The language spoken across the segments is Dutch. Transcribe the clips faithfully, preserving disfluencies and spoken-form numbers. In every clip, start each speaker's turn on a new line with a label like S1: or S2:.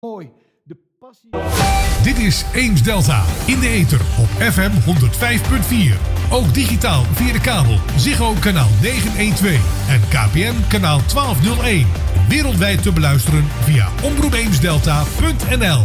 S1: Mooi. De passie...
S2: Dit is Eems Delta in de ether op F M honderd vijf komma vier. Ook digitaal via de kabel Ziggo kanaal negenhonderdtwaalf en K P N kanaal twaalfhonderdéén. Wereldwijd te beluisteren via omroep eems delta punt n l.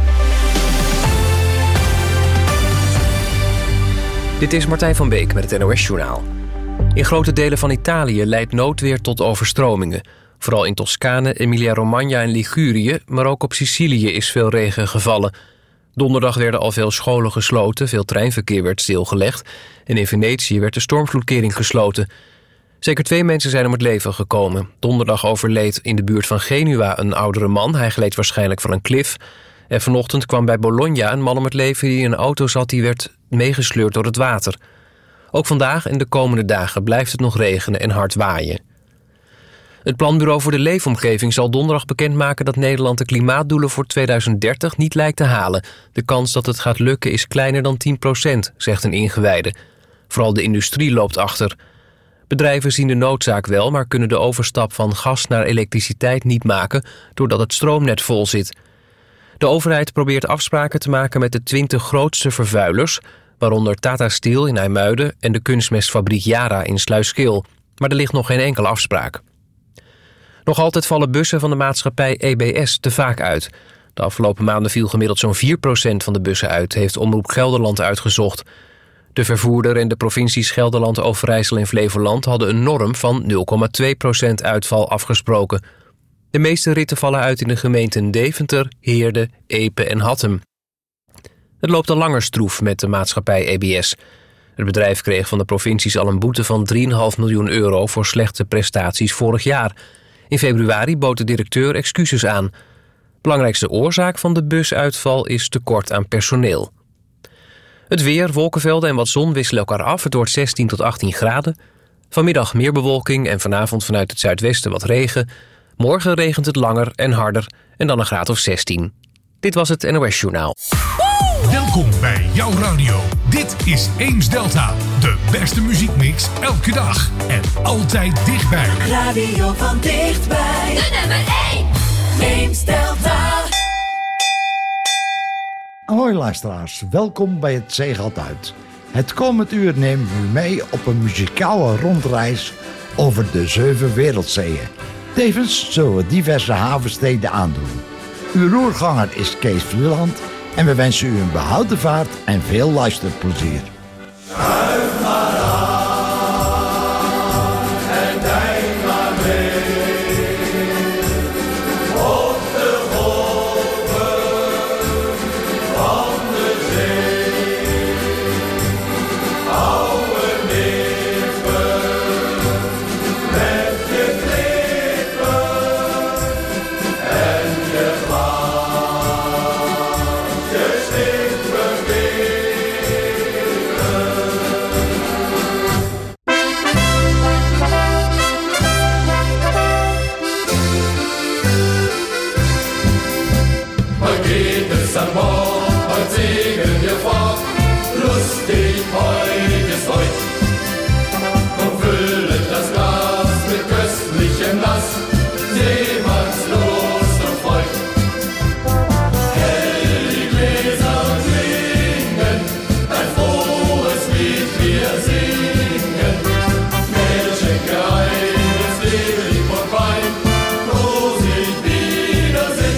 S3: Dit is Martijn van Beek met het N O S-journaal. In grote delen van Italië leidt noodweer tot overstromingen. Vooral in Toscane, Emilia-Romagna en Ligurië, maar ook op Sicilië is veel regen gevallen. Donderdag werden al veel scholen gesloten, veel treinverkeer werd stilgelegd en in Venetië werd de stormvloedkering gesloten. Zeker twee mensen zijn om het leven gekomen. Donderdag overleed in de buurt van Genua een oudere man. Hij gleed waarschijnlijk van een klif. En vanochtend kwam bij Bologna een man om het leven die in een auto zat die werd meegesleurd door het water. Ook vandaag en de komende dagen blijft het nog regenen en hard waaien. Het Planbureau voor de Leefomgeving zal donderdag bekendmaken dat Nederland de klimaatdoelen voor tweeduizend dertig niet lijkt te halen. De kans dat het gaat lukken is kleiner dan tien procent, zegt een ingewijde. Vooral de industrie loopt achter. Bedrijven zien de noodzaak wel, maar kunnen de overstap van gas naar elektriciteit niet maken doordat het stroomnet vol zit. De overheid probeert afspraken te maken met de twintig grootste vervuilers, waaronder Tata Steel in IJmuiden en de kunstmestfabriek Yara in Sluiskil. Maar er ligt nog geen enkele afspraak. Nog altijd vallen bussen van de maatschappij E B S te vaak uit. De afgelopen maanden viel gemiddeld zo'n vier procent van de bussen uit, heeft Omroep Gelderland uitgezocht. De vervoerder en de provincies Gelderland, Overijssel en Flevoland hadden een norm van nul komma twee procent uitval afgesproken. De meeste ritten vallen uit in de gemeenten Deventer, Heerde, Epe en Hattem. Het loopt al langer stroef met de maatschappij E B S. Het bedrijf kreeg van de provincies al een boete van drie komma vijf miljoen euro voor slechte prestaties vorig jaar. In februari bood de directeur excuses aan. Belangrijkste oorzaak van de busuitval is tekort aan personeel. Het weer, wolkenvelden en wat zon wisselen elkaar af. Het wordt zestien tot achttien graden. Vanmiddag meer bewolking en vanavond vanuit het zuidwesten wat regen. Morgen regent het langer en harder en dan een graad of zestien. Dit was het N O S-journaal.
S2: Welkom bij jouw radio. Dit is Eems Delta. De beste muziekmix elke dag en altijd dichtbij.
S4: Radio van dichtbij.
S5: De nummer één.
S4: Eems Delta.
S1: Hoi luisteraars, welkom bij het Zeegat uit. Het komend uur nemen we u mee op een muzikale rondreis over de zeven wereldzeeën. Tevens zullen we diverse havensteden aandoen. Uw roerganger is Kees Vlieland en we wensen u een behouden vaart en veel luisterplezier.
S6: Schuif maar aan en denk maar mee op de golven van de zee. Oude nippen met je klippen en je glaasjes in an Bord, heute segeln wir fort, lustig, heute ist heut. Und füllet das Glas mit köstlichem Nass, Seemannslust und Freud. Hell die Gläser klingen, ein frohes Lied wir singen. Mädchenke eines Leben und Wein, Prosit, Wiedersehen.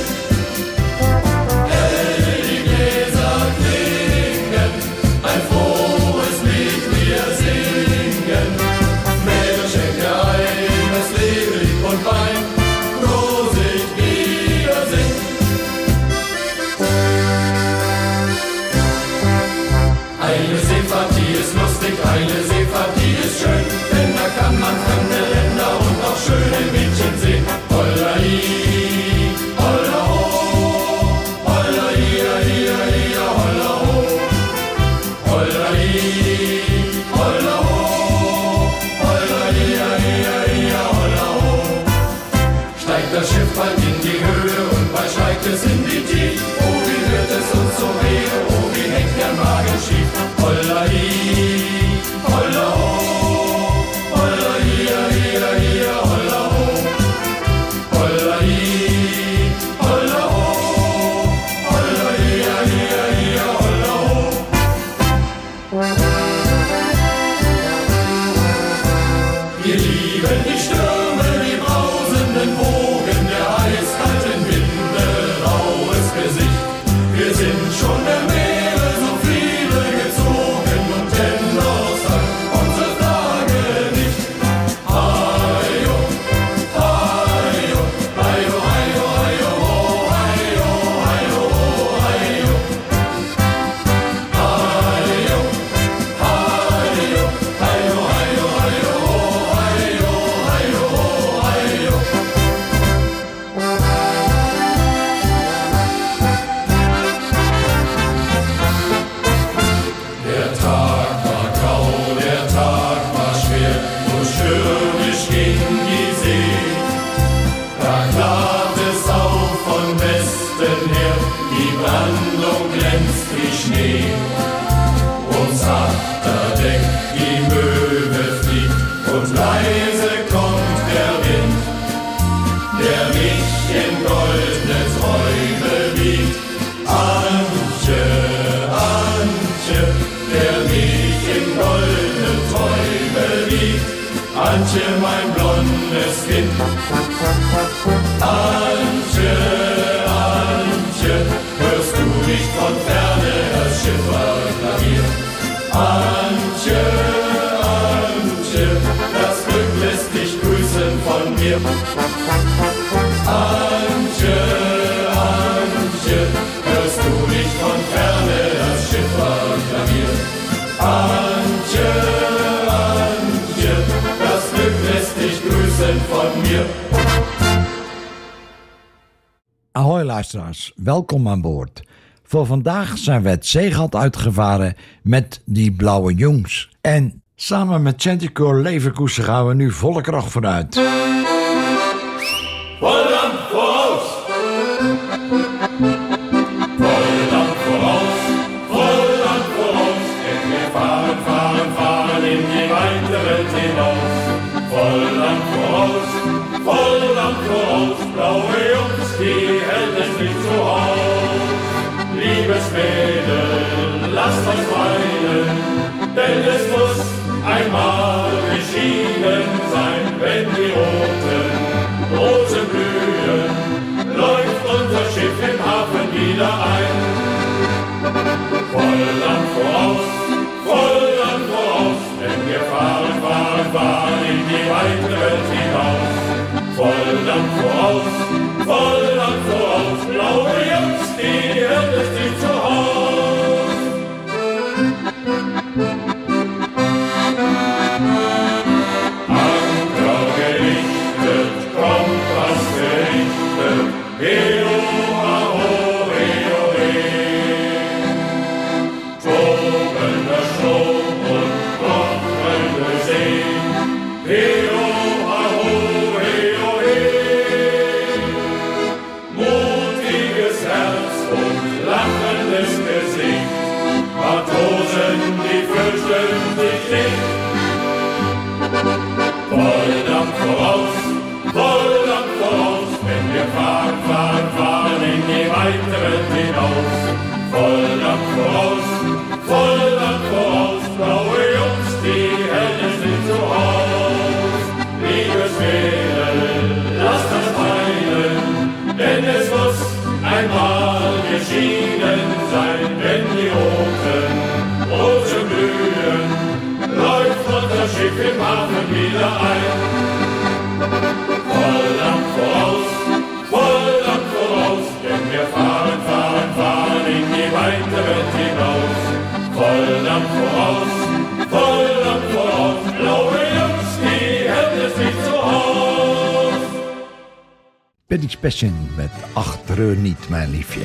S6: Eine Seefahrt, die ist schön, denn da kann man fremde Länder und auch schöne Mädchen sehen. Holla hi, holla ho, holla hier, hier, hier, holla ho. Holla hi, holla ho, holla hier, hier, hier, holla ho. Steigt das Schiff bald in die Höhe und bald steigt es in die Tiefe. Oh, wie wird es uns so wehe, oh, wie hängt der Magen schief. Holla hi. Holla ho, holla hier, hier, hier, holla ho. Holla hi, holla ho, her, die Brandung glänzt wie Schnee. Ums Achterdeck die Möwe fliegt und leise kommt der Wind, der mich in goldene Träume wiegt. Antje, Antje, der mich in goldene Träume wiegt. Antje, mein blondes Kind. Antje, Antje, hörst du nicht von ferne das Schifferklavier? Antje, Antje, das Glück lässt dich grüßen von mir. Antje, Antje, hörst du nicht von ferne das Schifferklavier? Antje, Antje, das Glück lässt dich grüßen von mir.
S1: Ahoy luisteraars, welkom aan boord. Voor vandaag zijn we het zeegat uitgevaren met die blauwe jongens. En samen met Chanticoor Leverkusen gaan we nu volle kracht vooruit.
S6: Volland voraus! Volland voraus! Volland voraus! Denn wir fahren, fahren, fahren in die weite Welt hinaus. Volland voraus! Volland voraus! Blaue Jungs, die hält es nicht so aus. Liebes Mädel, lasst uns weinen, denn es muss einmal geschieden sein, wenn die roten Rosen blühen, läuft unser Schiff im Hafen wieder ein. Volland voraus, Volland voraus, denn wir fahren, fahren, fahren in die weite Welt hinaus. Volland voraus, Volland voraus, blaue Jungs, die hält es nicht zu Haus. Anker gerichtet, Kompass gerichtet, Heo, aho, heo, he. Tobender Strom und kochende See, Heo, aho, heo, he. Mutiges Herz und lachendes Gesicht, Matrosen, die fürchten sich nicht. Volland voraus, Volland voraus, wenn wir fahren, fahren, fahren in die weite Welt hinaus. Volland voraus, Volland voraus, blaue Jungs, die hält es nicht so aus. Liebes Mädel, lasst das weinen, denn es muss einmal geschieden sein, wenn die roten Rosen blühen, läuft unser Schiff im Hafen wieder ein. Volland voraus, Volland voraus, denn wir fahren, fahren, fahren in die weite Welt hinaus. Volland voraus, Volland voraus, blaue Jungs, die hält es nicht so aus.
S1: Betty Spessin met Ach, treur niet, mijn liefje.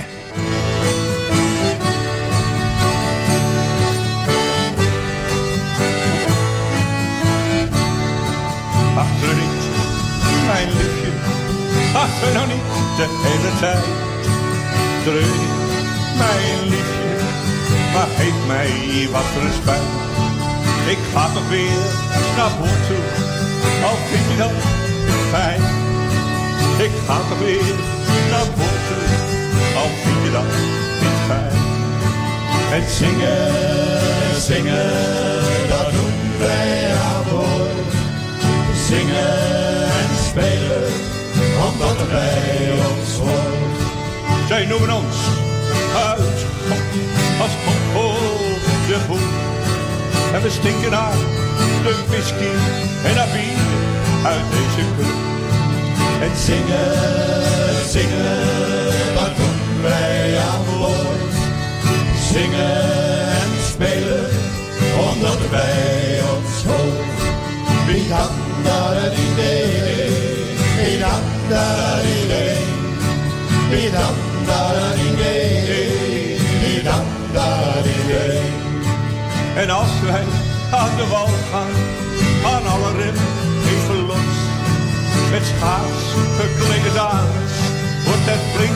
S5: Ach, treur niet, mijn liefje, ach, nou niet de hele tijd. Treur niet, mijn liefje, maar geef mij wat respect. Ik ga toch weer naar boord toe, al vind je dat fijn. Ik ga toch weer naar boord toe, al vind je dat niet fijn. En zingen, zingen, dat doen wij aan boord. Zingen en spelen, omdat er bij ons hoort. Zij noemen ons uit als Pompel de Boer. En we stinken naar de whisky en naar bier uit deze club. En zingen, zingen, dat doen wij aan boord. Zingen en spelen, omdat er bij ons hoort. Wie dan daar idee, wie dan daar idee, wie dan daar idee, wie dan daar idee. En als wij aan de wal gaan, gaan alle rem even los. Met schaars geklede dames wordt het flink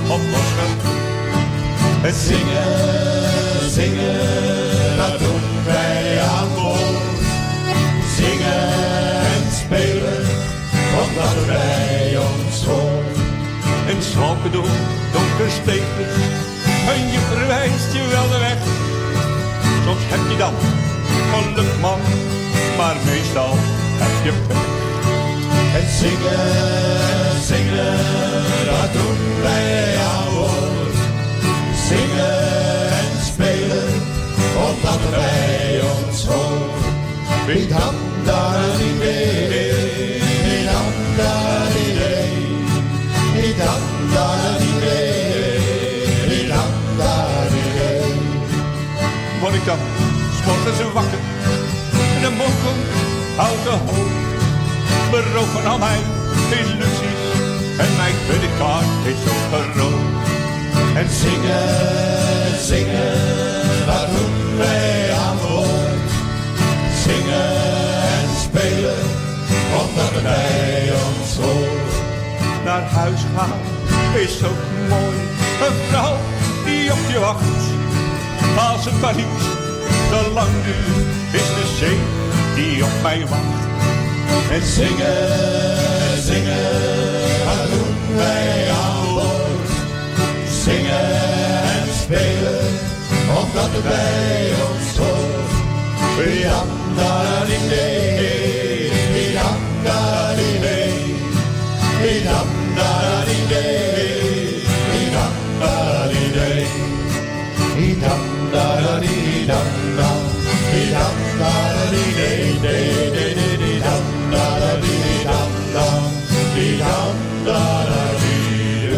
S5: op losgaan.
S6: Het zingen, zingen, dat doen wij aan boord. Zingen en spelen, omdat het bij ons hoort.
S5: En slopen door donker steegjes, en je verwijst je wel de weg. Soms heb je dan geluk man, maar meestal heb je pech.
S6: Het zingen, zingen, dat doen wij aan boord. Zingen en spelen, omdat het bij ons hoort. Wie dan daar niet mee, wie dan daar niet mee, wie dan daar niet mee, wie dan daar niet mee.
S5: Word ik dan 's morgens wakker, en de mogen houdt de hoofd. Beroven al mijn illusies, en mijn creditcard is zo gerood.
S6: En zingen, zingen, dat doen wij aan boord. Zingen en spelen, omdat het bij ons hoort.
S5: Naar huis gaan is ook mooi, een vrouw die op je wacht. Als het maar niet te lang duurt, is de zee die op mij wacht.
S6: En zingen, zingen, dat doen wij aan boord. Zingen en spelen, omdat het bij ons hoort. Wie dan daar niet mee, wie dan daar niet mee, wie dan daar niet mee, wie dan daar niet mee, wie dan daar niet, dan dan, wie dan daar niet, nee, nee, nee, nee, die dan daar niet, dan dan, die dan daar niet,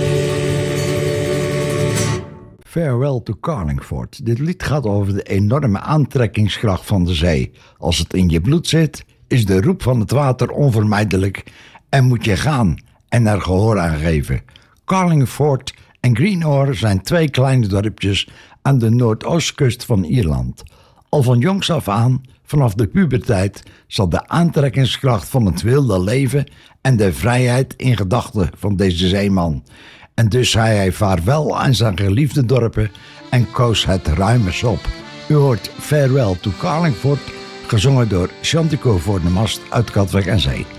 S6: nee.
S1: Farewell to Carlingford. Dit lied gaat over de enorme aantrekkingskracht van de zee. Als het in je bloed zit, is de roep van het water onvermijdelijk en moet je gaan en er gehoor aan geven. Carlingford en Greenore zijn twee kleine dorpjes aan de noordoostkust van Ierland. Al van jongs af aan, vanaf de puberteit, zat de aantrekkingskracht van het wilde leven en de vrijheid in gedachten van deze zeeman. En dus zei hij vaarwel aan zijn geliefde dorpen en koos het ruimers op. U hoort Farewell to Carlingford, gezongen door Chantico voor de Mast uit Katwijk aan Zee.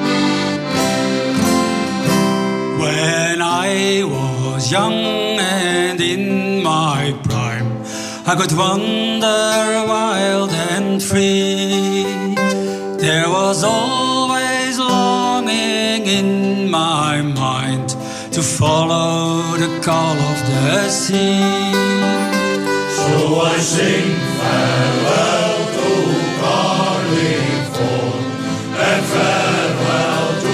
S7: When I was young and in my prime, I could wander wild and free. There was always longing in my mind to follow the call of the sea.
S6: So I sing farewell to Carlingford and farewell to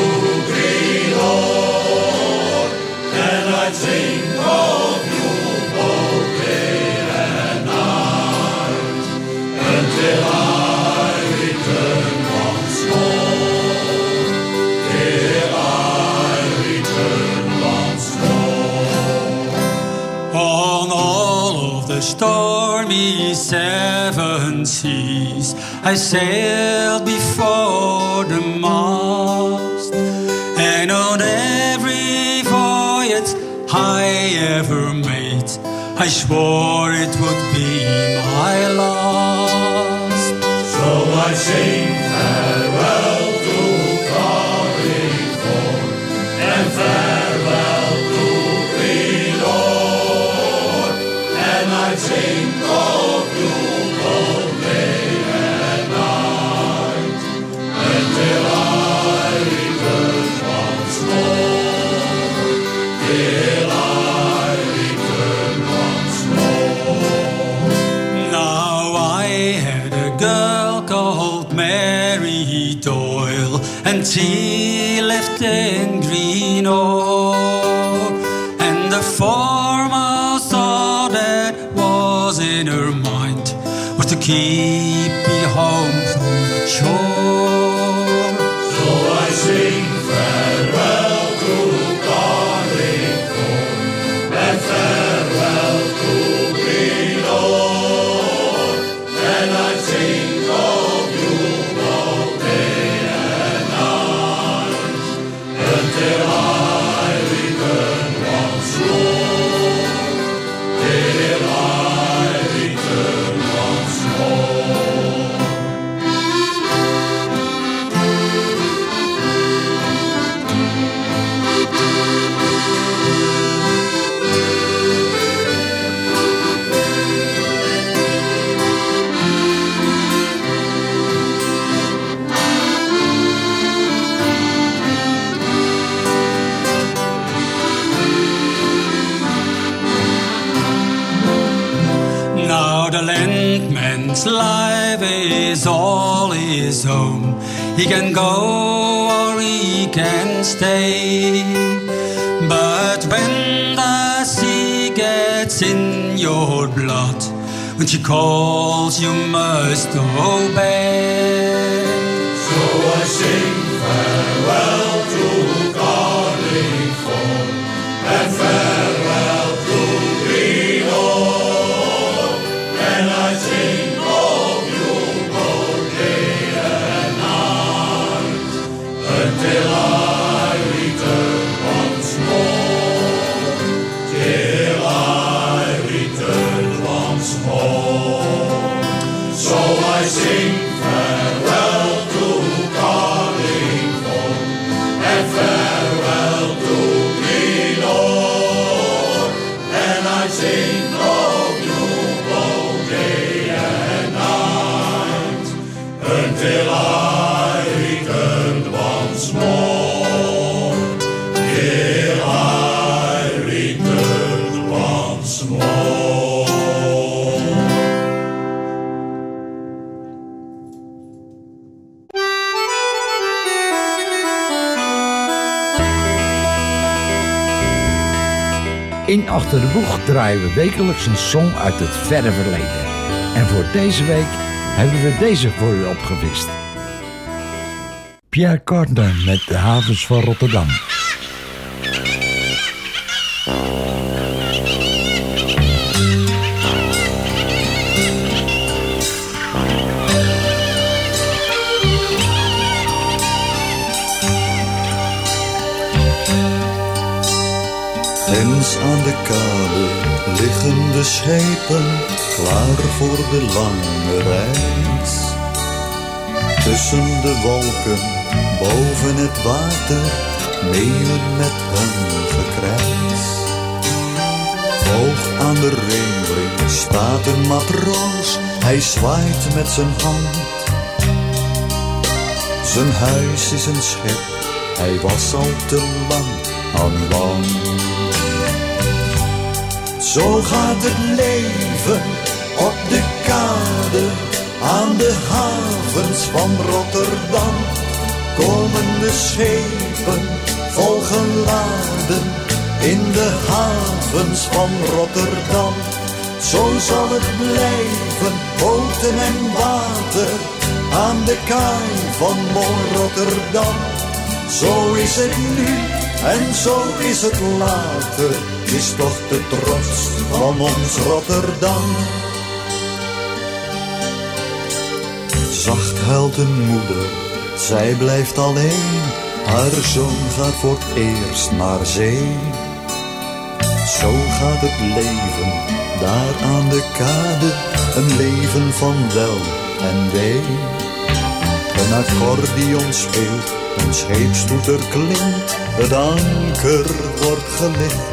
S6: Greenore, and I think of you both day and night until I return once more, till I return once more.
S7: On all of the stormy seven seas I sailed before the mast, and on every voyage I ever made I swore it would be my last.
S6: So I sing farewell to Carlingford and farewell to Greenore, and I think of you all day and night until I return once more, till I return once more.
S7: Now I had a girl called Mary Doyle, and she lived in Greenore, and the foremost thought that was in her mind was to keep me home from shore.
S6: So I sing farewell to Carlingford and farewell to Greenore, and I think of you all day and night until I return once more.
S7: the landman's life is all his own. He can go or he can stay. But when the sea gets in your blood, when she calls you must obey.
S6: So I sing farewell to Carlingford and farewell to Greenock, and I think of you both day and night until I return once more, till I return once more. So I sing farewell to Carlingford and farewell to Greenock, and I think of you both day and night until I return once more, till I return once more.
S1: In Achter de Boeg draaien we wekelijks een song uit het verre verleden. En voor deze week hebben we deze voor u opgevist. Pierre Cardin met de havens van Rotterdam.
S8: Ginds aan de kade liggen de schepen, klaar voor de lange reis. Tussen de wolken, boven het water, meeuwen met hun gekrijs. Hoog aan de regeling staat een matroos, hij zwaait met zijn hand. Zijn huis is een schip, hij was al te lang aan land. Zo gaat het leven op de kade, aan de havens van Rotterdam. Komen de schepen vol geladen in de havens van Rotterdam. Zo zal het blijven, boten en water, aan de kaai van mooi Rotterdam. Zo is het nu en zo is het later, is toch de trots van ons Rotterdam. Zacht huilt een moeder, zij blijft alleen, haar zoon gaat voor het eerst naar zee. Zo gaat het leven, daar aan de kade, een leven van wel en wee. Een accordeon speelt, een scheepstoeter klinkt, het anker wordt gelicht.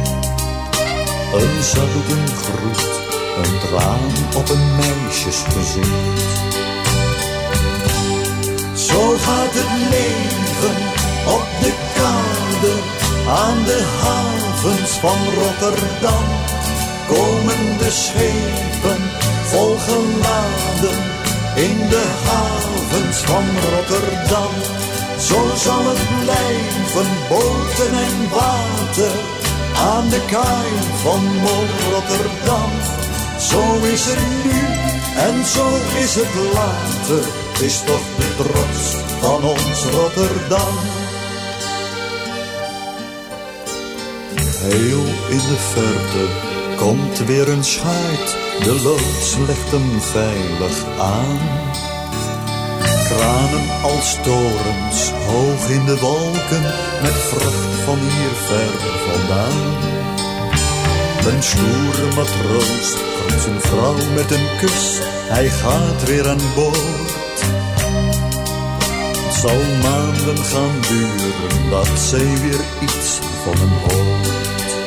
S8: Een zouten groet, een traan op een meisjesgezicht. Zo gaat het leven op de kade, aan de havens van Rotterdam. Komen de schepen vol geladen in de havens van Rotterdam. Zo zal het blijven, boten en water, aan de kaai van mooi Rotterdam. Zo is het nu en zo is het later, is toch de trots van ons Rotterdam. Heel in de verte komt weer een schuit, de loods legt hem veilig aan. Kranen als torens, hoog in de wolken, met vracht van hier ver vandaan. Een stoere matroos groet zijn vrouw met een kus, hij gaat weer aan boord. Het zal maanden gaan duren, dat zij weer iets van hem hoort.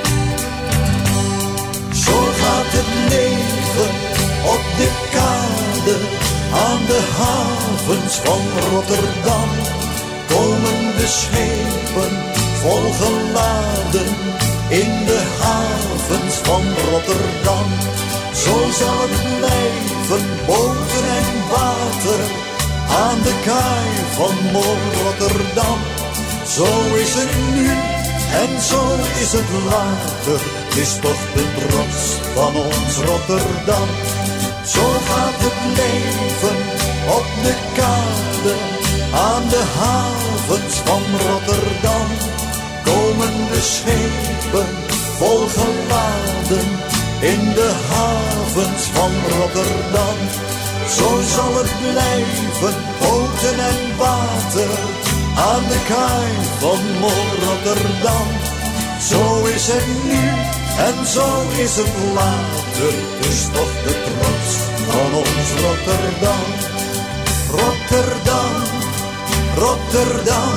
S8: Zo gaat het leven op de kade, aan de havens van Rotterdam. Komen de schepen vol geladen in de havens van Rotterdam. Zo zal het blijven boven en water, aan de kaai van Mooi Rotterdam. Zo is het nu en zo is het later, het is toch de trots van ons Rotterdam. Zo gaat het leven op de kade, aan de havens van Rotterdam. Komen de schepen vol geladen in de havens van Rotterdam. Zo zal het blijven, boten en water, aan de kaai van Mooi Rotterdam. Zo is het nu en zo is het later, het is toch de trots van ons Rotterdam. Rotterdam, Rotterdam.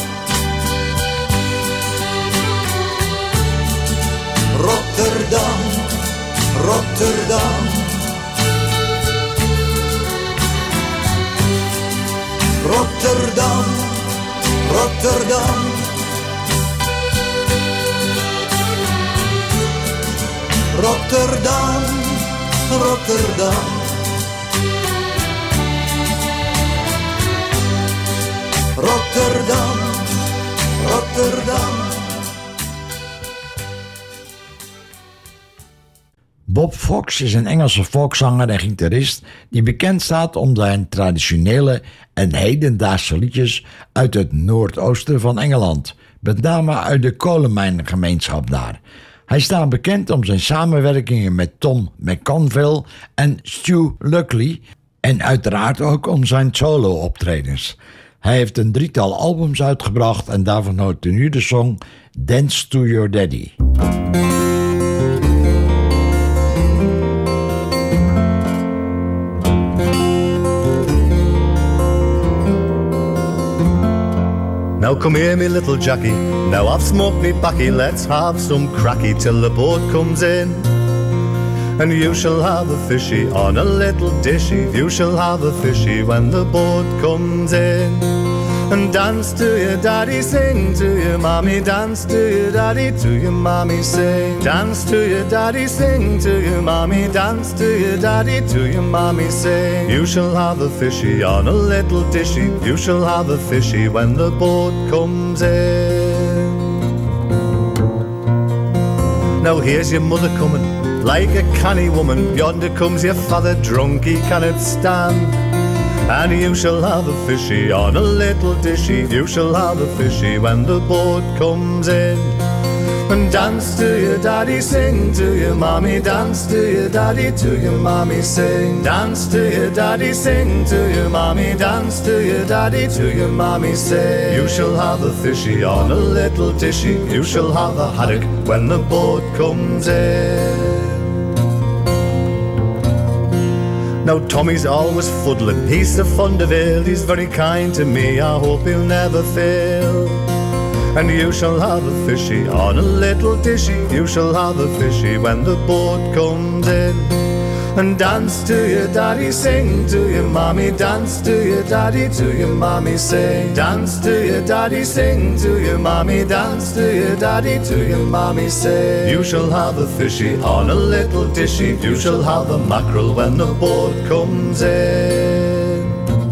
S8: Rotterdam, Rotterdam. Rotterdam, Rotterdam. Rotterdam, Rotterdam. Rotterdam, Rotterdam.
S1: Bob Fox is een Engelse volkszanger en gitarist die bekend staat om zijn traditionele en hedendaagse liedjes uit het noordoosten van Engeland, met name uit de kolenmijngemeenschap daar. Hij staat bekend om zijn samenwerkingen met Tom McConville en Stu Luckley en uiteraard ook om zijn solo-optredens. Hij heeft een drietal albums uitgebracht en daarvan hoort u nu de song Dance to Your Daddy.
S9: Now come here, me little Jackie. Now I've smoked me baccy. Let's have some cracky till the boat comes in. And you shall have a fishy on a little dishy. You shall have a fishy when the boat comes in. And dance to your daddy, sing to your mommy. Dance to your daddy, to your mommy, sing. Dance to your daddy, sing to your mommy. Dance to your daddy, to your mommy, sing. You shall have a fishy on a little dishy. You shall have a fishy when the boat comes in. Now here's your mother coming, like a canny woman. Yonder comes your father drunk, he cannot stand. And you shall have a fishy on a little dishy. You shall have a fishy when the boat comes in. And dance to your daddy, sing to your mommy. Dance to your daddy, to your mommy, sing. Dance to your daddy, sing to your mommy. Dance to your daddy, to your mommy, sing. You shall have a fishy on a little dishy. You shall have a haddock when the boat comes in. Now Tommy's always fuddling, he's so fond of ale. He's very kind to me, I hope he'll never fail. And you shall have a fishy on a little dishy. You shall have a fishy when the boat comes in. And dance to your daddy, sing to your mommy. Dance to your daddy, to your mommy, sing. Dance to your daddy, sing to your mommy. Dance to your daddy, to your mommy, sing. You shall have a fishy on a little dishy. You shall have a mackerel when the boat comes in.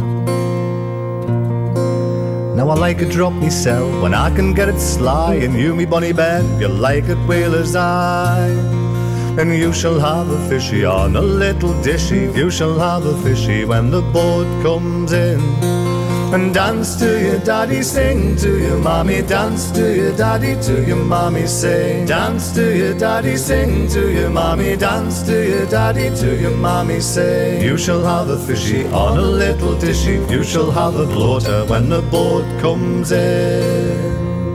S9: Now I like a drop myself when I can get it sly. And you, me bonny Ben, you like it whaler's eye. And you shall have a fishy on a little dishy. You shall have a fishy when the boat comes in. And dance to your daddy, sing to your mommy. Dance to your daddy, to your mommy, sing. Dance to your daddy, sing to your mommy. Dance to your daddy, to your mommy, sing. You shall have a fishy on a little dishy. You shall have a bloater when the boat comes in.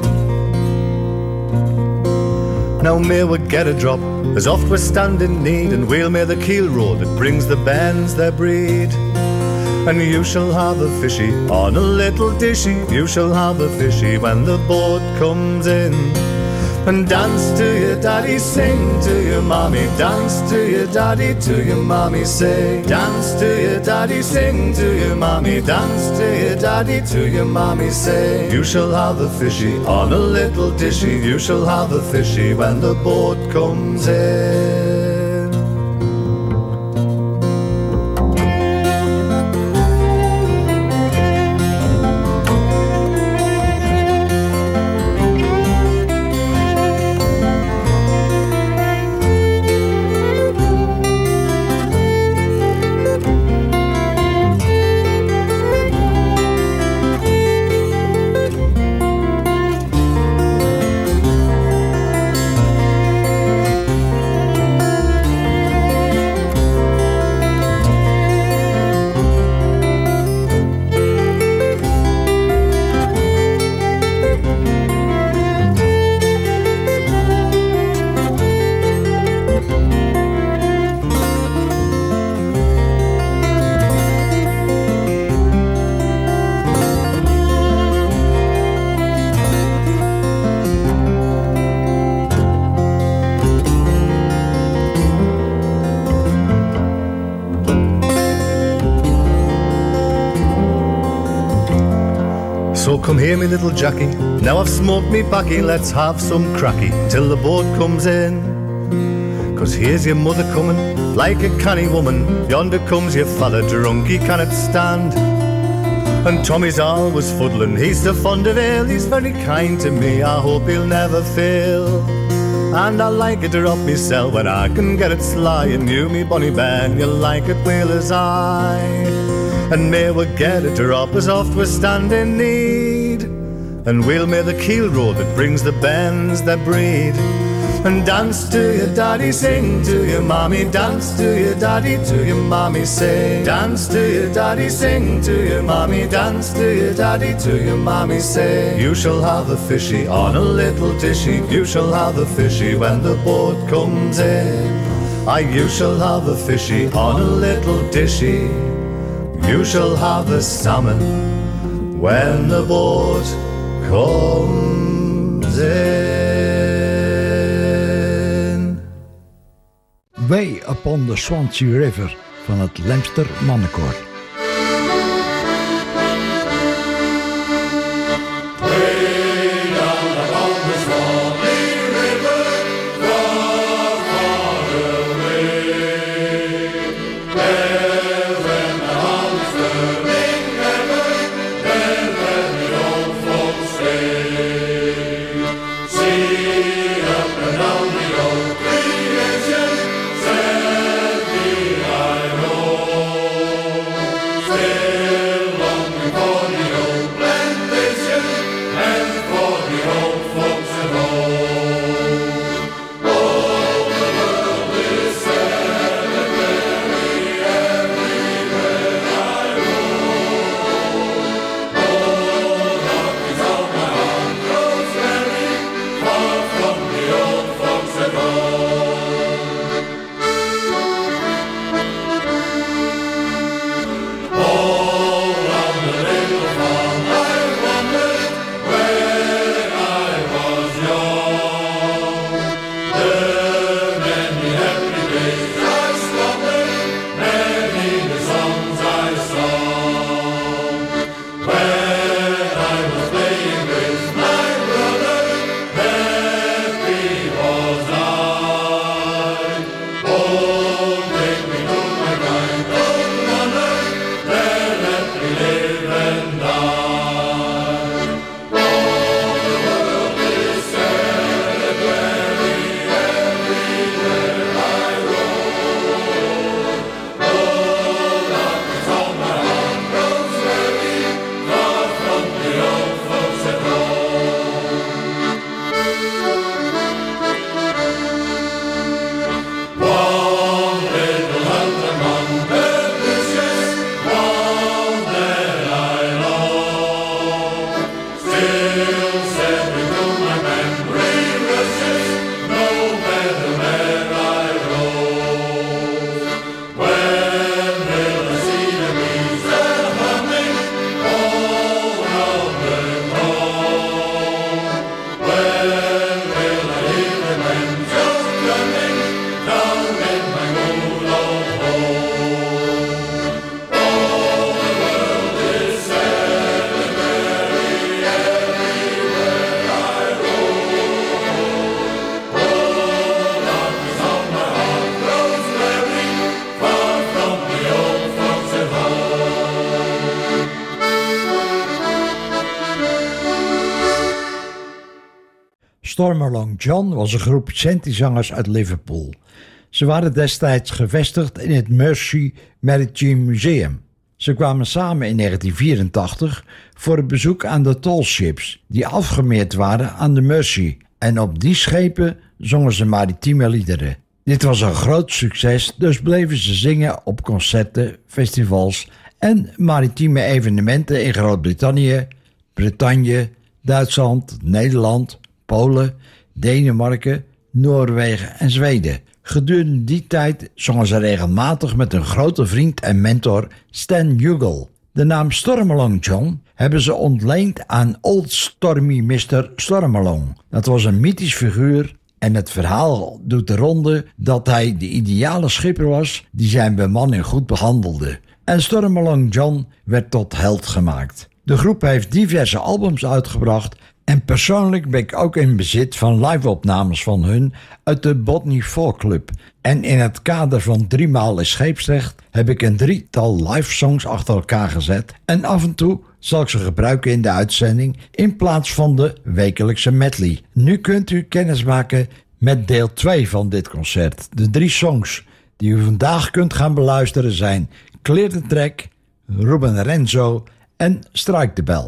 S9: Now may we get a drop, as oft we stand in need, and we'll may the keel row that brings the bands their breed. And you shall have a fishy on a little dishy. You shall have a fishy when the boat comes in. And dance to your daddy, sing to your mommy. Dance to your daddy, to your mommy, sing. Dance to your daddy, sing to your mommy. Dance to your daddy, to your mommy, sing. You shall have a fishy on a little dishy. You shall have a fishy when the boat comes in. Come here, me little Jackie, now I've smoked me baccy, let's have some cracky till the boat comes in. Cause here's your mother coming, like a canny woman, yonder comes your fella drunk, he cannot stand. And Tommy's always fuddling, he's so fond of ale, he's very kind to me, I hope he'll never fail. And I like it to up myself when I can get it sly, and you, me bonny Ben, you like it well as I. And may we get it to up as oft we stand in need, and we'll make the keel road that brings the bends that breed. And dance to your daddy, sing to your mommy, dance to your daddy, to your mommy, say. Dance to your daddy, sing to your mommy, dance to your daddy, to your mommy, say. You shall have a fishy on a little dishy, you shall have a fishy when the boat comes in. Aye, you shall have a fishy on a little dishy, you shall have a salmon when the boat comes in.
S1: Way Upon the Swansea River van het Lemster Mannenkoor. Stormalong John was een groep shantyzangers uit Liverpool. Ze waren destijds gevestigd in het Mersey Maritime Museum. Ze kwamen samen in negentien vierentachtig voor een bezoek aan de tallships die afgemeerd waren aan de Mersey. En op die schepen zongen ze maritieme liederen. Dit was een groot succes, dus bleven ze zingen op concerten, festivals en maritieme evenementen in Groot-Brittannië, Bretagne, Duitsland, Nederland, Polen, Denemarken, Noorwegen en Zweden. Gedurende die tijd zongen ze regelmatig met hun grote vriend en mentor Stan Hugill. De naam Stormalong John hebben ze ontleend aan Old Stormy mister Stormalong. Dat was een mythisch figuur en het verhaal doet de ronde dat hij de ideale schipper was die zijn bemanning goed behandelde. En Stormalong John werd tot held gemaakt. De groep heeft diverse albums uitgebracht en persoonlijk ben ik ook in bezit van live-opnames van hun uit de Botany Folk Club. En in het kader van Driemaal is Scheepsrecht heb ik een drietal live songs achter elkaar gezet en af en toe zal ik ze gebruiken in de uitzending in plaats van de wekelijkse medley. Nu kunt u kennismaken met deel twee van dit concert. De drie songs die u vandaag kunt gaan beluisteren zijn Clear the Track, Ruben Renzo en Strike the Bell.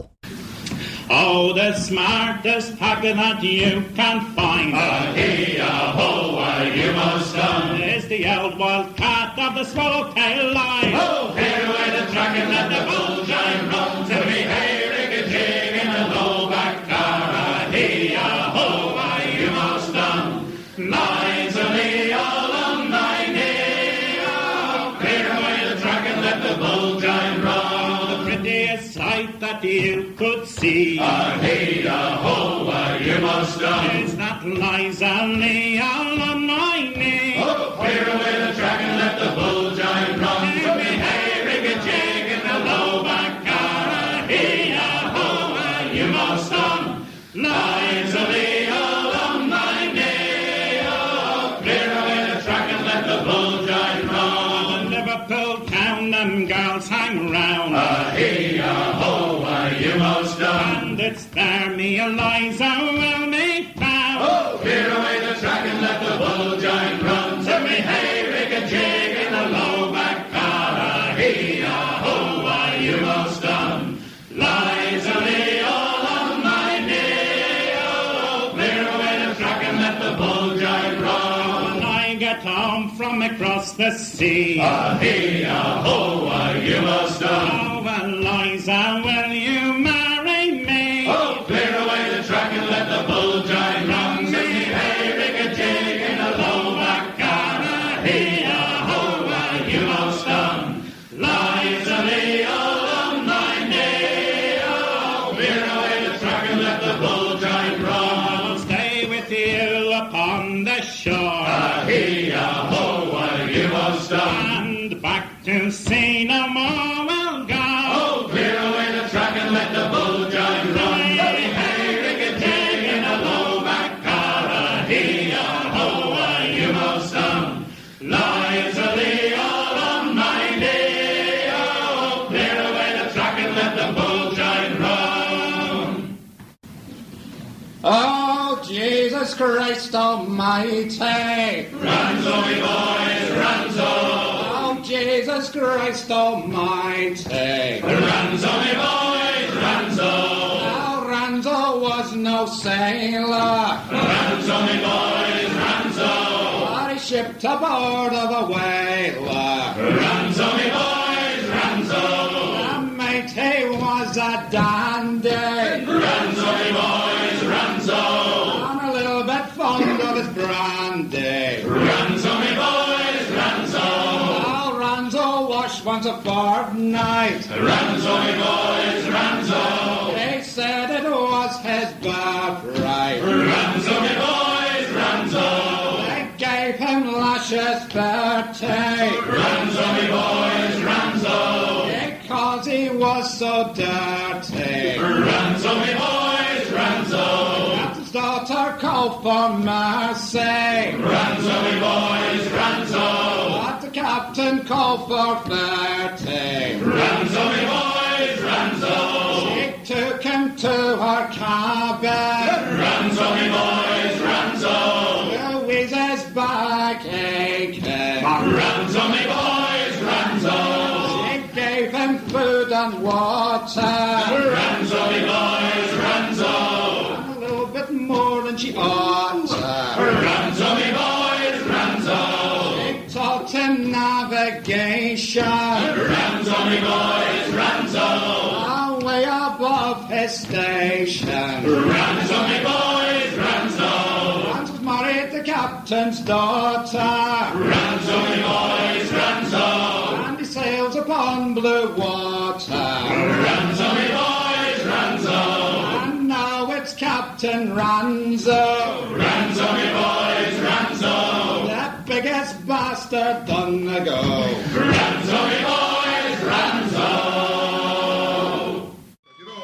S10: Oh, the smartest pocket that you can find.
S6: A-hee-a-ho, you must done.
S10: Is the old wild cat of the swallowtail line.
S6: Oh, clear away the track and let the bullshine run. To me, hey, rick-a-jig in a low back car. A-hee-a-ho, you must done. Lines of me all on nine day. Oh, clear away the track and let the bullshine run.
S10: The prettiest sight that you could see.
S6: A-hee-a-ho, you must done.
S10: Is that Liza Lee all on my knee.
S6: Oh, clear away the track and let the bullshine run. To me, hey, rick-a-jig in the low back car. A-hee-a-ho, you must done. Liza Lee all on my knee. Oh, clear away the track and let the bullshine run.
S10: The Liverpool town them girls hang round.
S6: A-hee-a-ho, you must done.
S10: And it's there me Eliza will be found.
S6: Oh, clear away the track and let the bullshine run. To me, hey, rick-a-jig in a low back car. A-hee-a-ho, you must done. Liza Lee all on my knee. Oh, clear away the track and let the bullshine run.
S10: When I get home from across the sea.
S6: A-hee-a-ho, you must done.
S10: Oh, Eliza, will you marry me?
S6: Oh, clear away the track and let the bullshine run. To me, hey, rick-a-jig in a low back car. A-hee-a-ho, you must done. Liza Lee all on my knee. Oh, clear away the track and let the bullshine run.
S10: I'll stay with you upon the shore.
S6: A-hee-a-ho, you must done.
S10: And back to sea no more we'll go.
S6: Oh, clear away the track and let the bullshine run. To me, hey, rick-a-jig in a low back car. A-hee-a-ho, you must done. Liza Lee all on my knee. Oh, clear away the track and let the bullshine run.
S11: Oh, Jesus Christ Almighty.
S6: Ranzo, me boys, Ranzo.
S11: Oh, Jesus Christ Almighty.
S6: Ranzo, me boys, Ranzo.
S11: Oh, Ranzo was no sailor.
S6: Ranzo, me boys, Ranzo.
S11: But he shipped aboard of a whaler.
S6: Ranzo, me boys, Ranzo.
S11: And mate, he was a dandy.
S6: Ranzo, me boys, Ranzo.
S11: And a little bit fond of his brandy.
S6: Ranzo, me boys, Ranzo.
S11: Oh, Ranzo washed once a fortnight.
S6: Ranzo, me boys, Ranzo.
S11: They said it was his birthright.
S6: Ranzo, me boys, Ranzo.
S11: They gave him lashes thirty.
S6: Ranzo, me boys, Ranzo.
S11: Because he was so dirty.
S6: Ranzo, me boys, Ranzo.
S11: And his daughter called for mercy.
S6: Ranzo, me boys, Ranzo.
S11: But the captain called for thirty.
S6: Ranzo, me boys, Ranzo.
S11: She took him to her cabin.
S6: Ranzo, me boys, Ranzo.
S11: Louise's back aching.
S6: Ranzo, me boys, Ranzo.
S11: She gave him food and water.
S6: Ranzo, me boys, Ranzo.
S11: And a little bit more than she ought.
S6: Ranzo, me boys, Ranzo.
S11: She taught him navigation.
S6: Ranzo, me boys, Ranzo.
S11: Way above his station.
S6: Ranzo, me boys, Ranzo.
S11: And was married the captain's daughter.
S6: Ranzo, me boys, Ranzo.
S11: And he sails upon blue water.
S6: Ranzo, me boys, Ranzo.
S11: And now it's Captain Ranzo.
S6: Ranzo, me boys, Ranzo.
S11: The biggest bastard done ago.
S6: Ranzo, me boys, Ranzo.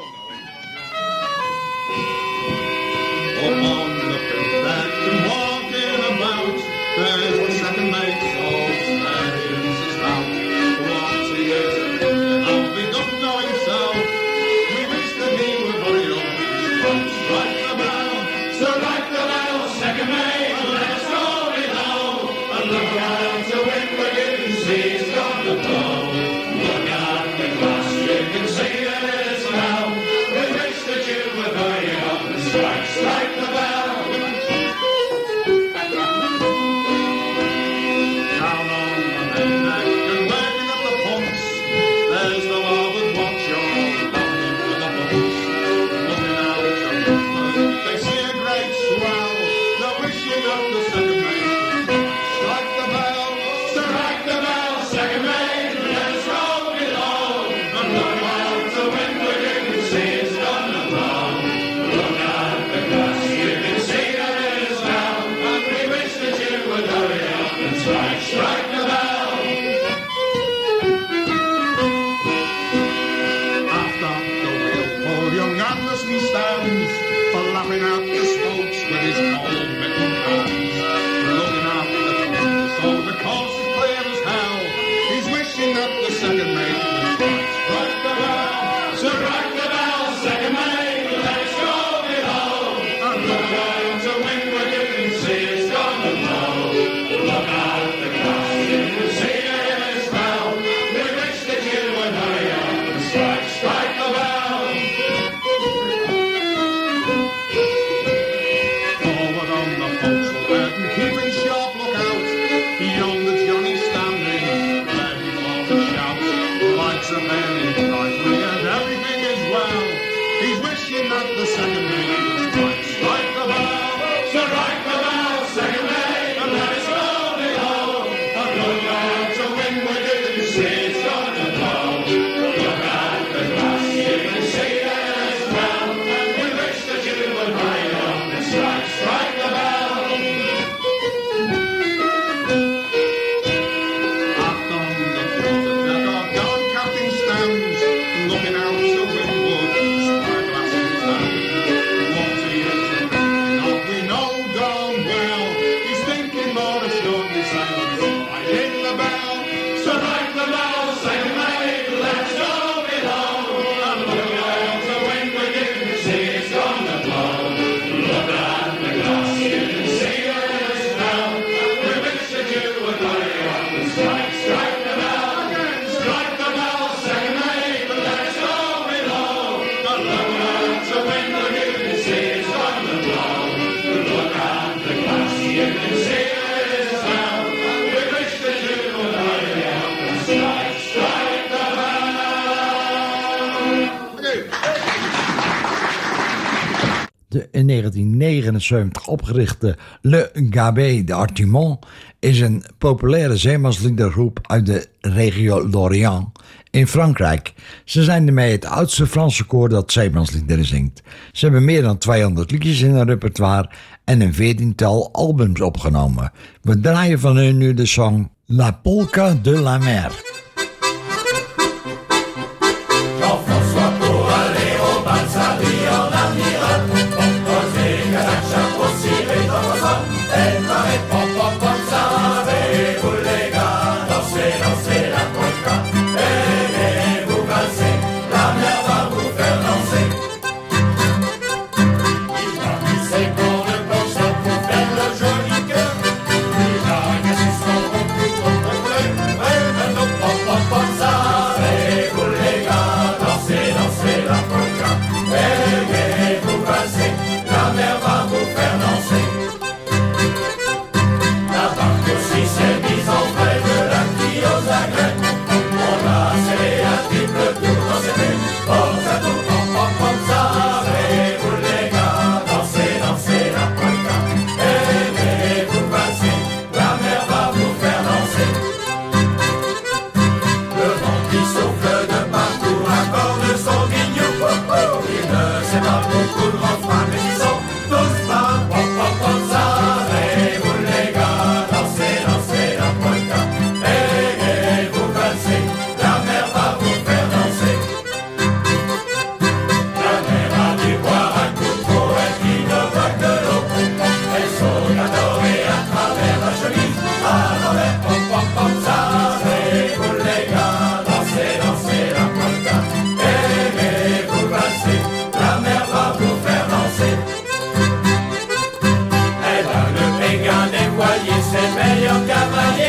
S11: second mate's all experience as well. Once he is a and we don't know himself. We wish that he would hurry up and strike the bell. So strike the bell, second mate, let us go below. And look out to windward, you can see it's gonna blow. Look out the glass, you can see that it is now. We wish that you would hurry up and strike, strike the bell. Down on the main deck and working at the pumps, there's the larboard watch all down into the boats. Looking out at the movement, they see a great swell. They're wishing up the second mate. Strike the bell, strike the bell, second mate, let us go below. And look out to windward, you can see it's gonna blow. Look out the glass, you can see that it is now. And we wish that you would hurry up and strike, strike the bell. After the wheel pull, young Anderson stands, flapping out the spokes with his old mittened hands. Looking out the compass, so the coast is clear as hell. He's wishing that the second mate would strike, strike the bell. Strike the bell, second mate, let's go below. And look out to windward, you can see it's gonna blow. Look out the glass, you can see it is well. We wish that you would hurry up and strike, strike the bell. Forward on the forecastle bed and keeping sharp lookout. Yonder Johnny standing, ready for the shout. Lights are burning brightly and everything is well. He's wishing that the second mate would strike, strike the bell. Strike the bell, second mate, and let us go below. And look out to windward, you can see it's gonna blow. Look out the glass, you can see that it is well. We wish that you would hurry up and strike, strike the bell. Aft on the quarter-deck, our gallant captain stands, looking out to windward, spyglass in his hand. What he is thinking of, we know darn well. He's thinking more assuredly, saying, strike in the bell, strike the bell, second mate, let's go below. And look out to windward, you can see it's gonna blow. Look at the glass, you can see that it is now. We wish that you would hurry up and strike, strike the bell. Strike the bell, second mate, let us go below. And look out to windward, you can see it's gonna blow. Look at the glass, you can see that it is now. We wish that you would hurry up and strike, strike the bell.
S1: De in negentien negenenzeventig opgerichte Le Gabé d'Artimon is een populaire zeemansliedergroep uit de regio Lorient in Frankrijk. Ze zijn daarmee het oudste Franse koor dat zeemansliederen zingt. Ze hebben meer dan tweehonderd liedjes in hun repertoire en een veertiental albums opgenomen. We draaien van hun nu de song La Polka de la Mer.
S6: Jean-François pour aller au bal s'habille en amiral. Poser Kazakh, chapeau ciré dans le sang. Elle paraît pom pom pom ça. Savez-vous les gars, dansez, dansez la polka. Aimez-vous valser, la mer va vous faire danser. Il a mis ses cordes pour ça pour faire le joli cœur. Il a cassé son gros couteau pour le. Ouais, maintenant pom pom.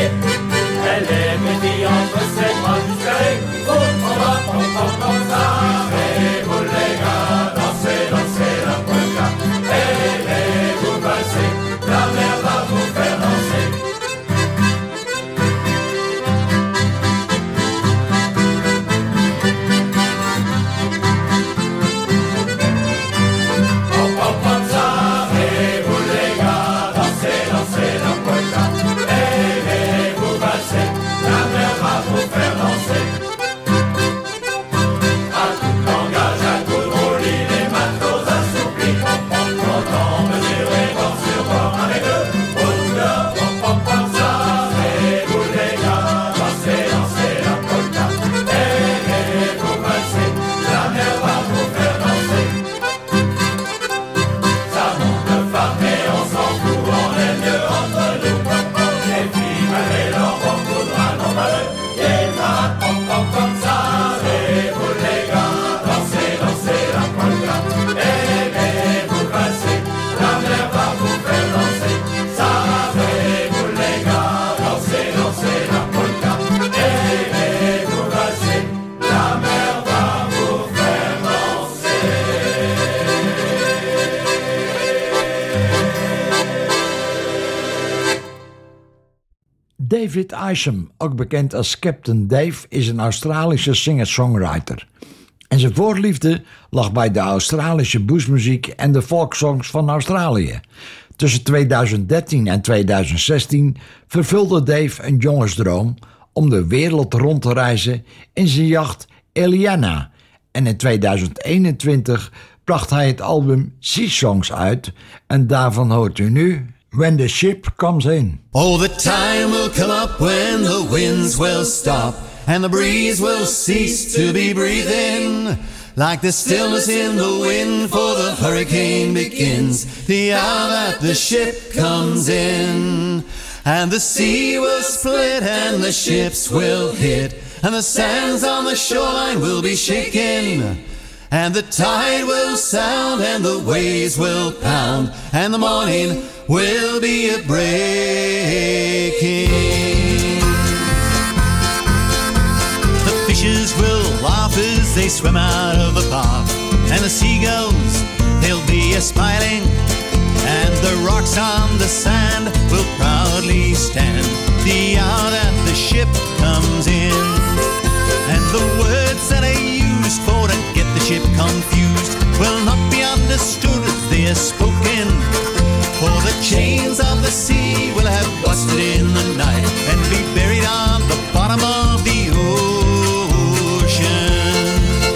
S6: danser. Elle est pétillante entre ses bras disparés. On va comprendre comme ça. Et vous les gars, dansez, dansez la polka. Et vous passez, la mer va vous faire danser.
S1: David Isham, ook bekend als Captain Dave, is een Australische singer-songwriter. En zijn voorliefde lag bij de Australische bluesmuziek en de folksongs van Australië. Tussen tweeduizend dertien en tweeduizend zestien vervulde Dave een jongensdroom om de wereld rond te reizen in zijn jacht Eliana. En in tweeduizend eenentwintig bracht hij het album Sea Songs uit en daarvan hoort u nu When the Ship Comes In.
S12: Oh, the time will come up when the winds will stop and the breeze will cease to be breathing. Like the stillness in the wind for the hurricane begins, the hour that the ship comes in. And the sea will split and the ships will hit, and the sands on the shoreline will be shaken. And the tide will sound and the waves will pound, and the morning will be a breaking. The fishes will laugh as they swim out of the path, and the seagulls, they'll be a-smiling, and the rocks on the sand will proudly stand the hour that the ship comes in. And the words that are used for to get the ship confused will not be understood as they are spoken, for the chains of the sea will have busted in the night and be buried on the bottom of the ocean.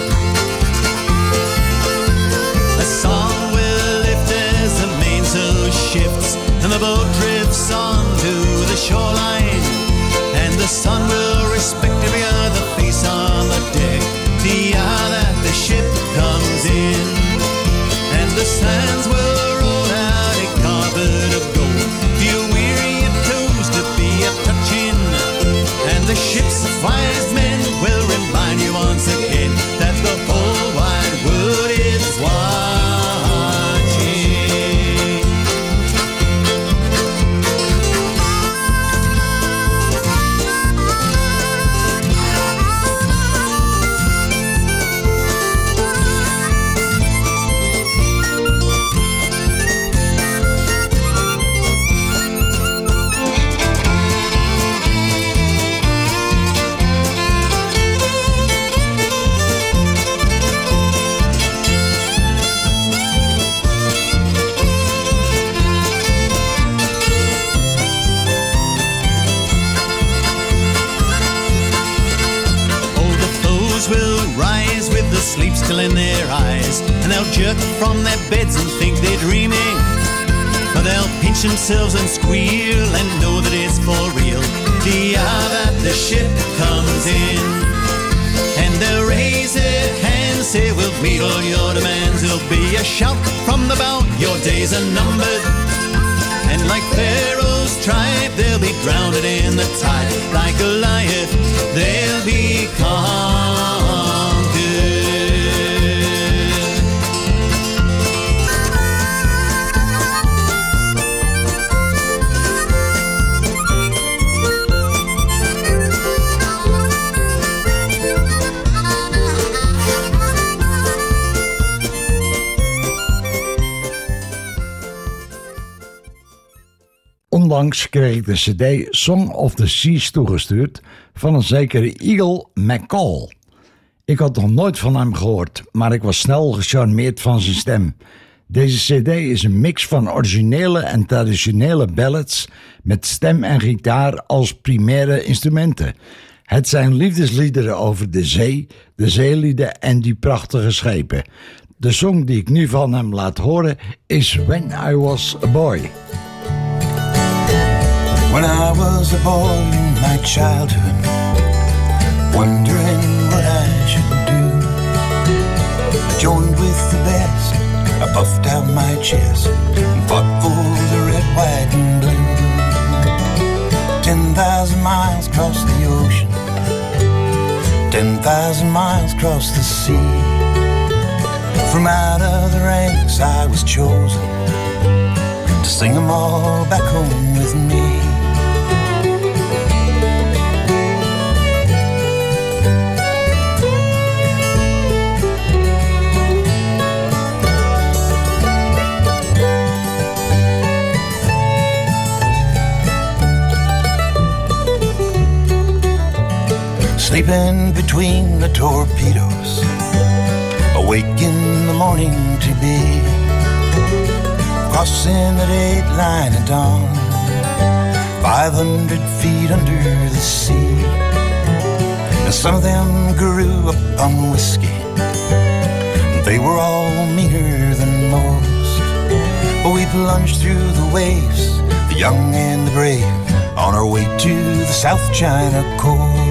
S12: A song will lift as the mainsail shifts and the boat drifts on to the shoreline, and the sun will respect every other face on the deck the hour that the ship comes in. And the sands will roll out a carpet of gold for your weary toes to be a-touching, and the ship's wise men will remind you once again that the whole wide world is watching. Sleep still in their eyes, and they'll jerk from their beds and think they're dreaming, but they'll pinch themselves and squeal and know that it's for real the hour that the ship comes in. And they'll raise their hands, say we'll meet all your demands. There'll be a shout from the bow, your days are numbered, and like Pharaoh's tribe they'll be drowned in the tide. Like Goliath they'll be conquered.
S1: Onlangs kreeg ik de cd Song of the Seas toegestuurd van een zekere Eagle McCall. Ik had nog nooit van hem gehoord, maar ik was snel gecharmeerd van zijn stem. Deze cd is een mix van originele en traditionele ballads met stem en gitaar als primaire instrumenten. Het zijn liefdesliederen over de zee, de zeelieden en die prachtige schepen. De song die ik nu van hem laat horen is When I Was a Boy.
S13: When I was a boy in my childhood, wondering what I should do, I joined with the best, I puffed out my chest and fought for the red, white and blue. Ten thousand miles across the ocean, ten thousand miles across the sea. From out of the ranks I was chosen to sing them all back home with me. Sleeping between the torpedoes, awake in the morning to be crossing the date line at dawn, five hundred feet under the sea. And some of them grew up on whiskey, they were all meaner than most. But we plunged through the waves, the young and the brave, on our way to the South China coast.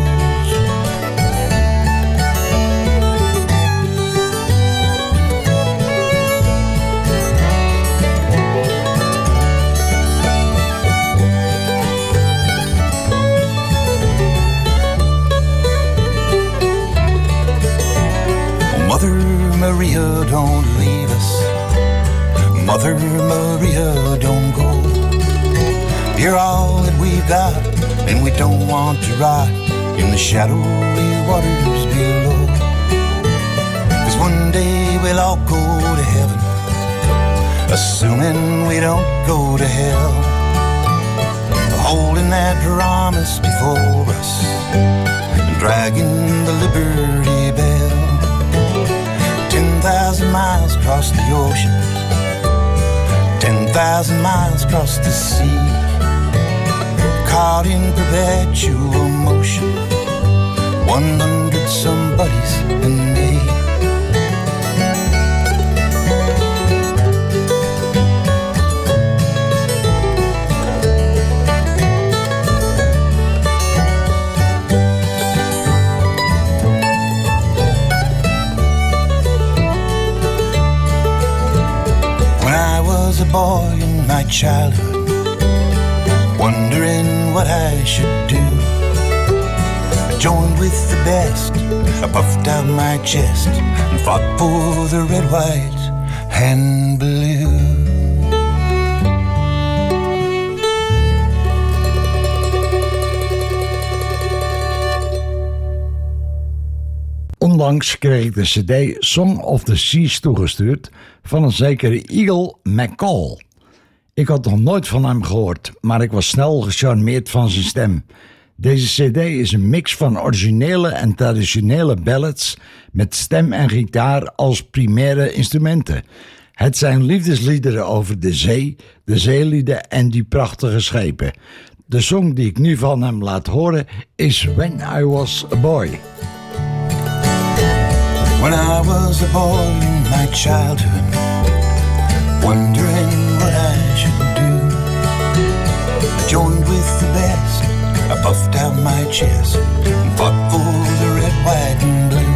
S13: Mother Maria, don't leave us. Mother Maria, don't go. You're all that we've got, and we don't want to rot in the shadowy waters below. 'Cause one day we'll all go to heaven, assuming we don't go to hell. Holding that promise before us, and dragging the Liberty Bell. Ten thousand miles across the ocean, ten thousand miles across the sea, caught in perpetual motion, one hundred somebodies and me. A boy in my childhood, wondering what I should do, I joined with the best, I puffed out my chest and fought for the red, white and blue.
S1: Onlangs kreeg ik de cd Song of the Seas toegestuurd van een zekere Eagle McCall. Ik had nog nooit van hem gehoord, maar ik was snel gecharmeerd van zijn stem. Deze cd is een mix van originele en traditionele ballads met stem en gitaar als primaire instrumenten. Het zijn liefdesliederen over de zee, de zeelieden en die prachtige schepen. De song die ik nu van hem laat horen is When I Was a Boy.
S13: When I was a boy in my childhood, wondering what I should do, I joined with the best, I puffed out my chest and fought for the red, white and blue.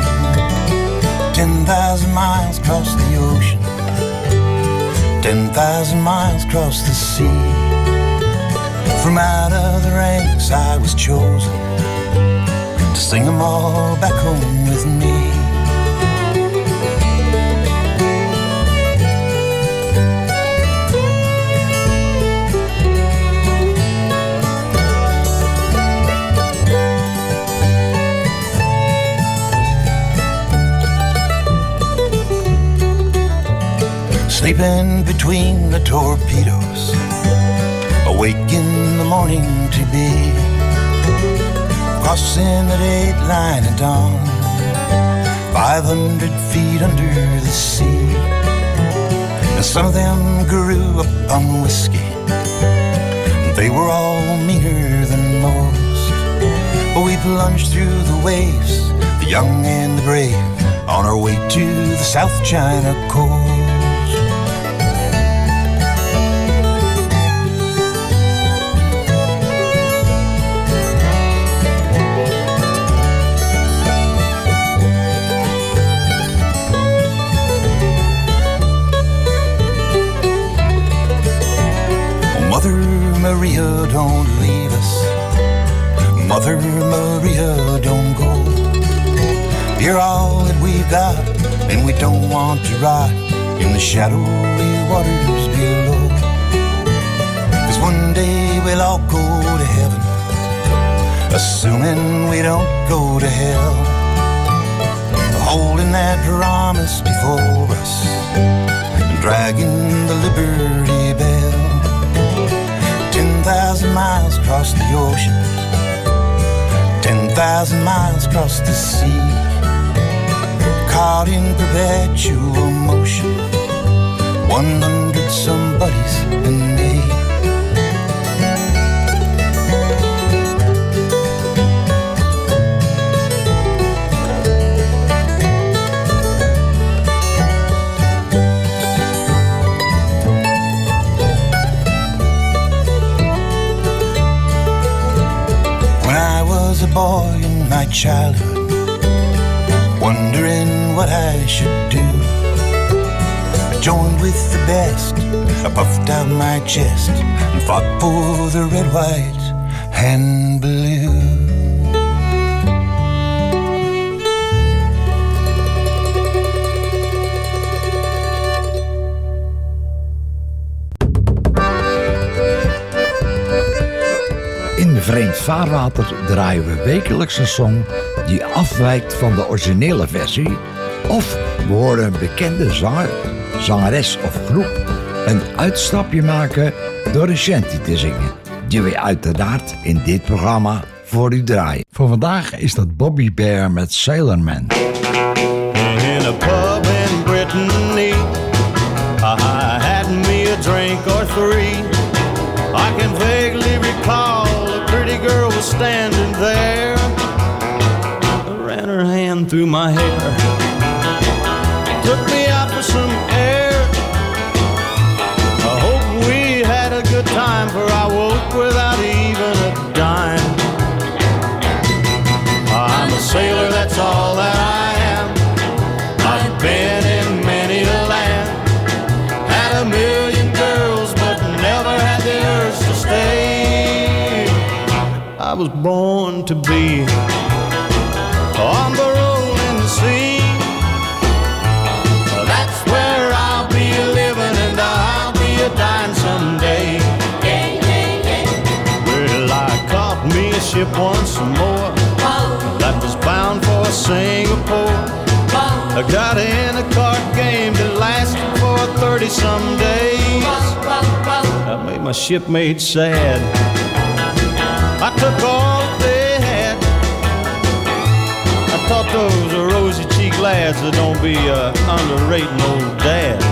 S13: Ten thousand miles across the ocean, ten thousand miles across the sea. From out of the ranks I was chosen to sing them all back home with me. Sleeping between the torpedoes, awake in the morning to be crossing the dateline at dawn, five hundred feet under the sea. And some of them grew up on whiskey, they were all meaner than most. But we plunged through the waves, the young and the brave, on our way to the South China coast. Mother Maria, don't leave us. Mother Maria, don't go. You're all that we've got, and we don't want to rot in the shadowy waters below. 'Cause one day we'll all go to heaven, assuming we don't go to hell, holding that promise before us and dragging the Liberty Bell. Ten thousand miles across the ocean, ten thousand miles across the sea, caught in perpetual motion, one hundred somebodies and me. A boy in my childhood, wondering what I should do, I joined with the best, I puffed out my chest and fought for the red, white, and blue.
S1: Vreemd Vaarwater draaien we wekelijks een song die afwijkt van de originele versie, of we horen een bekende zanger, zangeres of groep een uitstapje maken door een shanty te zingen, die we uiteraard in dit programma voor u draaien. Voor vandaag is dat Bobby Bear met Sailorman.
S14: In a pub in Brittany, I had me a drink or three. I can vaguely recall a pretty girl was standing there. I ran her hand through my hair, took me out for some air. I hope we had a good time, for I woke without even a dime. I'm a sailor, that's all that I am. I've been in many a land, had a million girls, but never had the urge to stay. I was born to be on the rolling sea. That's where I'll be living, and I'll be a dying someday. Well, I caught me a ship once more that was bound for Singapore. I got in a card game that lasted for thirty some days. That made my shipmates sad. I took all that they had. I taught those rosy cheek lads that don't be uh, underrating old dad.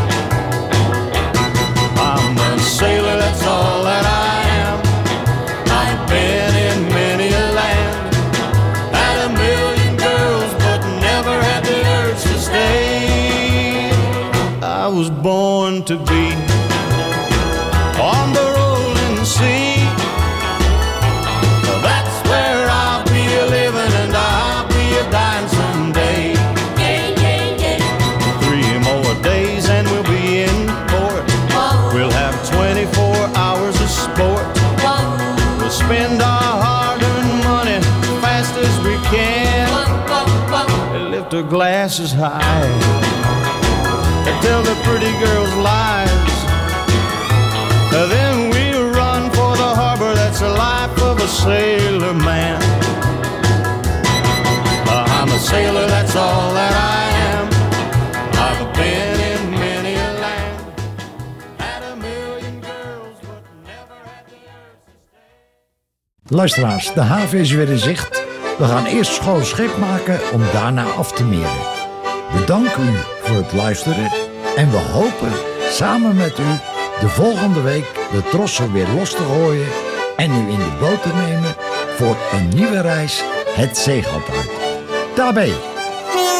S14: I'm a sailor, that's all that I am. I've been in many a land, had a million girls, but never had the urge to stay. I was born to be on the rolling sea. That's where I'll be a living, and I'll be a dying someday. Three more days and we'll be in port. We'll have twenty-four hours of sport. We'll spend our hard-earned money fast as we can, and lift our glasses high and tell the pretty girls lies. Then we run for the harbor, that's the life of a sailor man. I'm a sailor, that's all that I am. I've been in many a land, had a million girls, but never had the
S1: Luisteraars, de haven is weer in zicht. We gaan eerst schoon schip maken om daarna af te meren. We danken u voor het luisteren en we hopen samen met u de volgende week de trossen weer los te gooien en u in de boot te nemen voor een nieuwe reis het zeegat uit. Daarbij.